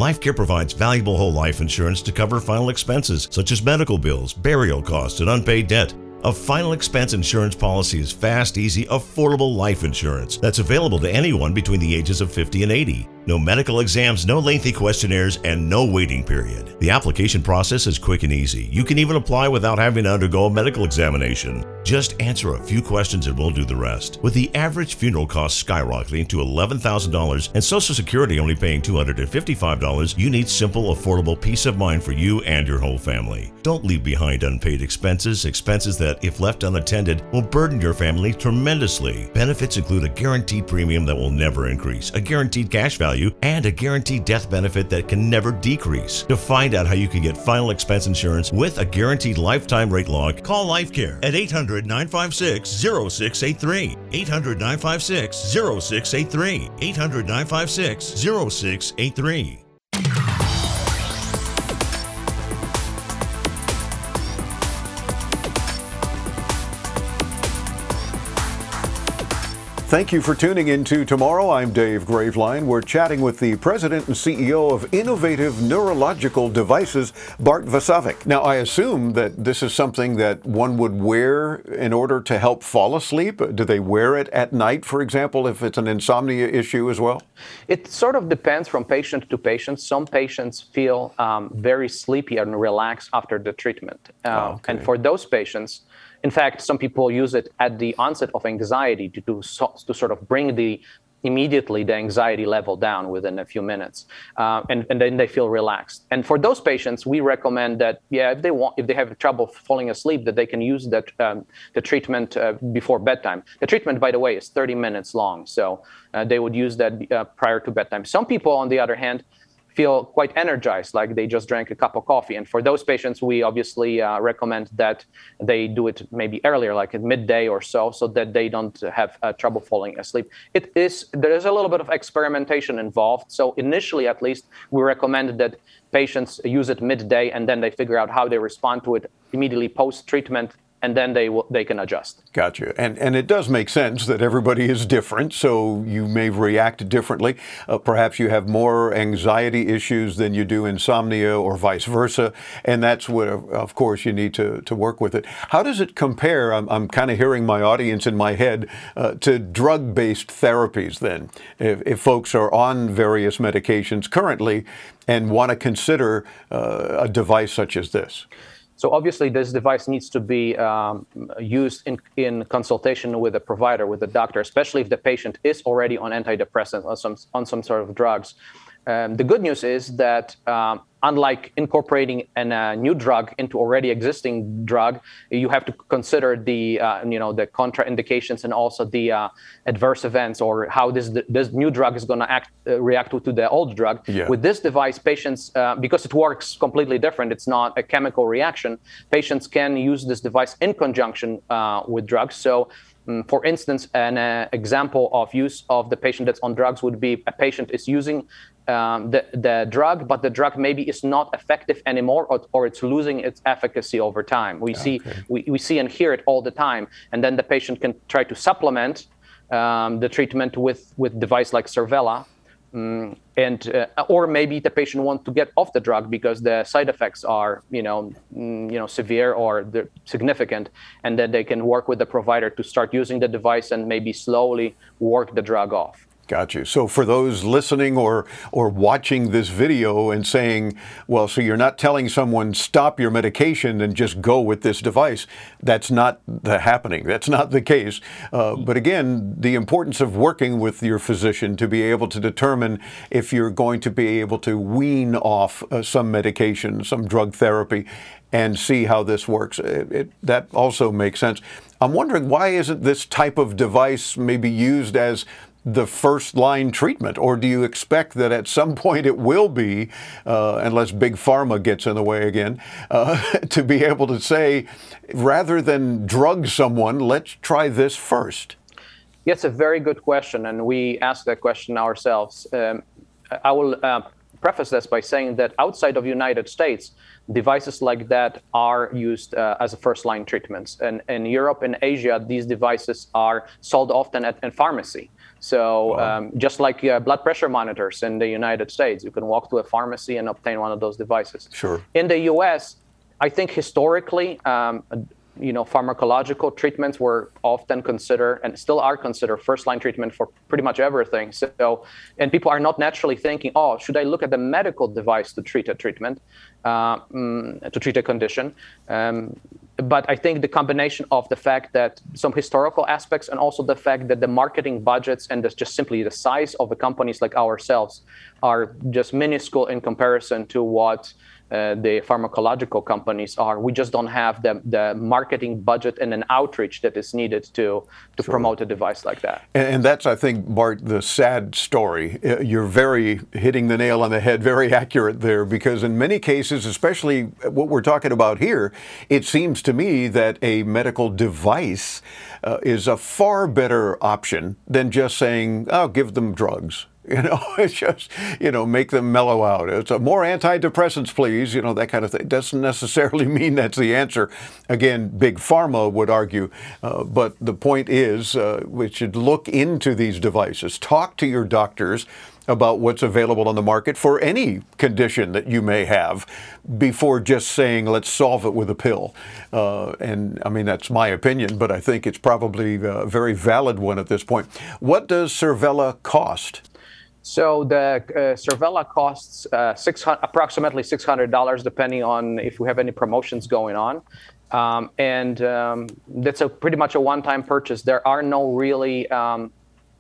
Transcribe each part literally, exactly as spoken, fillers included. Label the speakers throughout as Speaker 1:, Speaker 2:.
Speaker 1: LifeCare provides valuable whole life insurance to cover final expenses such as medical bills, burial costs, and unpaid debt. A final expense insurance policy is fast, easy, affordable life insurance that's available to anyone between the ages of fifty and eighty. No medical exams, no lengthy questionnaires, and no waiting period. The application process is quick and easy. You can even apply without having to undergo a medical examination. Just answer a few questions and we'll do the rest. With the average funeral cost skyrocketing to eleven thousand dollars and Social Security only paying two hundred fifty-five dollars, you need simple, affordable peace of mind for you and your whole family. Don't leave behind unpaid expenses, expenses that, if left unattended, will burden your family tremendously. Benefits include a guaranteed premium that will never increase, a guaranteed cash value, and a guaranteed death benefit that can never decrease. To find out how you can get final expense insurance with a guaranteed lifetime rate lock, call LifeCare at eight hundred, nine five six, zero six eight three. eight hundred, nine five six, zero six eight three. eight hundred, nine five six, zero six eight three.
Speaker 2: Thank you for tuning in to Tomorrow. I'm Dave Graveline. We're chatting with the president and C E O of Innovative Neurological Devices, Bart Vasovic. Now, I assume that this is something that one would wear in order to help fall asleep. Do they wear it at night, for example, if it's an insomnia issue as well?
Speaker 3: It sort of depends from patient to patient. Some patients feel um, very sleepy and relaxed after the treatment. Uh, okay. And for those patients, in fact, some people use it at the onset of anxiety to, to, to sort of bring the immediately the anxiety level down within a few minutes, uh, and, and then they feel relaxed. And for those patients, we recommend that, yeah, if they want, if they have trouble falling asleep, that they can use that um, the treatment uh, before bedtime. The treatment, by the way, is thirty minutes long, so uh, they would use that uh, prior to bedtime. Some people, on the other hand, feel quite energized, like they just drank a cup of coffee. And for those patients, we obviously uh, recommend that they do it maybe earlier, like at midday or so, so that they don't have uh, trouble falling asleep. It is, there is a little bit of experimentation involved. So initially, at least, we recommend that patients use it midday and then they figure out how they respond to it immediately post-treatment, and then they will, they can adjust.
Speaker 2: Gotcha. And and it does make sense that everybody is different, so you may react differently. Uh, perhaps you have more anxiety issues than you do insomnia or vice versa, and that's what, of course, you need to, to work with it. How does it compare, I'm, I'm kind of hearing my audience in my head, uh, to drug-based therapies then? If, if folks are on various medications currently and want to consider uh, a device such as this?
Speaker 3: So obviously, this device needs to be um, used in, in consultation with a provider, with a doctor, especially if the patient is already on antidepressants or some, on some sort of drugs. Um, the good news is that um, unlike incorporating a uh, new drug into already existing drug, you have to consider the uh, you know the contraindications and also the uh, adverse events, or how this this new drug is going to act uh, react to, to the old drug.
Speaker 2: Yeah.
Speaker 3: With this device, patients uh, because it works completely different, it's not a chemical reaction. Patients can use this device in conjunction uh, with drugs. So. Um, for instance, an uh, example of use of the patient that's on drugs would be a patient is using um, the, the drug, but the drug maybe is not effective anymore, or, or it's losing its efficacy over time. We okay. see we, we see and hear it all the time. And then the patient can try to supplement um, the treatment with, with device like Cervella. Um, and uh, or maybe the patient wants to get off the drug because the side effects are, you know, mm, you know, severe or they're significant, and then they can work with the provider to start using the device and maybe slowly work the drug off.
Speaker 2: Got you. So for those listening or or watching this video and saying, well, so you're not telling someone stop your medication and just go with this device. That's not the happening. That's not the case. Uh, but again, the importance of working with your physician to be able to determine if you're going to be able to wean off uh, some medication, some drug therapy, and see how this works. It, it, that also makes sense. I'm wondering, why isn't this type of device maybe used as the first line treatment, or do you expect that at some point it will be, uh, unless Big Pharma gets in the way again, uh, to be able to say, rather than drug someone, let's try this first?
Speaker 3: Yeah, it's a very good question, and we ask that question ourselves. Um, I will uh, preface this by saying that outside of the United States, devices like that are used uh, as a first-line treatments. And in Europe and Asia, these devices are sold often at in pharmacy. So
Speaker 2: Wow.
Speaker 3: um, just like uh, blood pressure monitors in the United States, you can walk to a pharmacy and obtain one of those devices.
Speaker 2: Sure.
Speaker 3: In the U S, I think historically, um, you know, pharmacological treatments were often considered and still are considered first-line treatment for pretty much everything. So, and people are not naturally thinking, oh, should I look at the medical device to treat a treatment, uh, mm, to treat a condition? Um, but I think the combination of the fact that some historical aspects and also the fact that the marketing budgets and the, just simply the size of the companies like ourselves are just minuscule in comparison to what Uh, the pharmacological companies are. We just don't have the, the marketing budget and an outreach that is needed to, to
Speaker 2: Sure.
Speaker 3: promote a device like that.
Speaker 2: And, and that's, I think, Bart, the sad story. Uh, You're very hitting the nail on the head, very accurate there, because in many cases, especially what we're talking about here, it seems to me that a medical device uh, is a far better option than just saying, oh, give them drugs. You know, it's just, you know, make them mellow out. It's a more antidepressants, please, you know, that kind of thing. Doesn't necessarily mean that's the answer. Again, Big Pharma would argue. Uh, but the point is, uh, we should look into these devices. Talk to your doctors about what's available on the market for any condition that you may have before just saying, let's solve it with a pill. Uh, and I mean, that's my opinion, but I think it's probably a very valid one at this point. What does Cervella cost?
Speaker 3: So the uh, Cervella costs uh, six hundred, approximately six hundred dollars, depending on if we have any promotions going on. Um, and um, that's a pretty much a one-time purchase. There are no really um,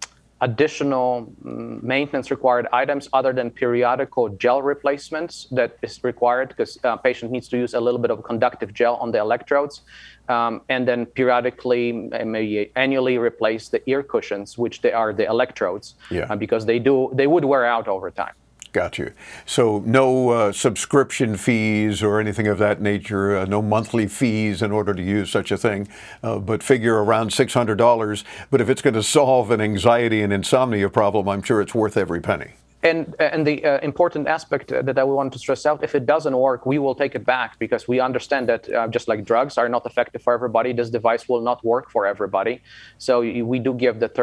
Speaker 3: additional maintenance required items other than periodical gel replacements that is required because a uh, patient needs to use a little bit of conductive gel on the electrodes. Um, and then periodically, maybe annually replace the ear cushions, which they are the electrodes,
Speaker 2: yeah.
Speaker 3: uh, because they do they would wear out over time.
Speaker 2: Got you. So no uh, subscription fees or anything of that nature, uh, no monthly fees in order to use such a thing, uh, but figure around six hundred dollars. But if it's going to solve an anxiety and insomnia problem, I'm sure it's worth every penny.
Speaker 3: And and the uh, important aspect that I want to stress out, if it doesn't work, we will take it back because we understand that uh, just like drugs are not effective for everybody, this device will not work for everybody. So we do give the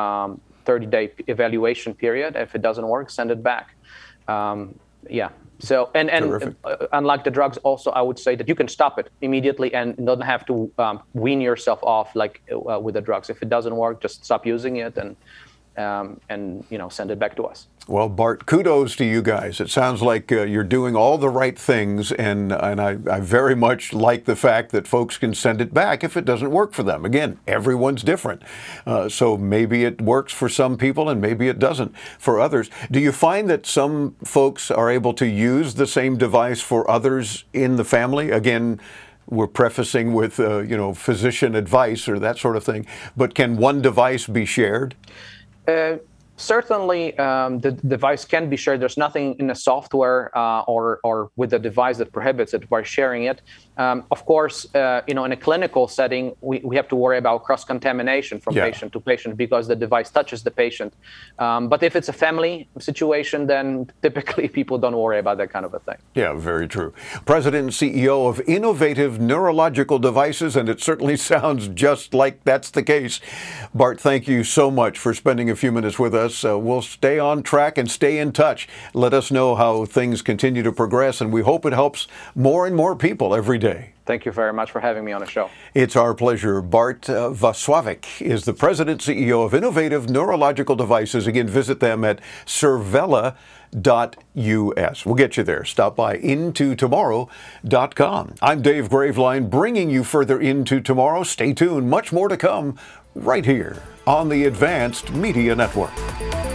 Speaker 3: thirty day evaluation period. If it doesn't work, send it back. Um, yeah. So and, and uh, unlike the drugs, also I would say that you can stop it immediately and don't have to um, wean yourself off like uh, with the drugs. If it doesn't work, just stop using it and um, and you know send it back to us.
Speaker 2: Well, Bart, kudos to you guys. It sounds like uh, you're doing all the right things, and and I, I very much like the fact that folks can send it back if it doesn't work for them. Again, everyone's different. Uh, so maybe it works for some people and maybe it doesn't for others. Do you find that some folks are able to use the same device for others in the family? Again, we're prefacing with, uh, you know, physician advice or that sort of thing. But can one device be shared?
Speaker 3: Uh, Certainly, um, the device can be shared. There's nothing in the software uh, or or with the device that prohibits it by sharing it. Um, of course, uh, you know, in a clinical setting, we, we have to worry about cross-contamination from
Speaker 2: yeah.
Speaker 3: patient to patient because the device touches the patient. Um, but if it's a family situation, then typically people don't worry about that kind of a thing.
Speaker 2: Yeah, very true. President and C E O of Innovative Neurological Devices, and it certainly sounds just like that's the case. Bart, thank you so much for spending a few minutes with us. Uh, we'll stay on track and stay in touch. Let us know how things continue to progress, and we hope it helps more and more people every day.
Speaker 3: Thank you very much for having me on the show.
Speaker 2: It's our pleasure. Bart uh, Wasowik is the President and C E O of Innovative Neurological Devices. Again, visit them at cervella dot U S. We'll get you there. Stop by into tomorrow dot com. I'm Dave Graveline, bringing you further into tomorrow. Stay tuned. Much more to come right here on the Advanced Media Network.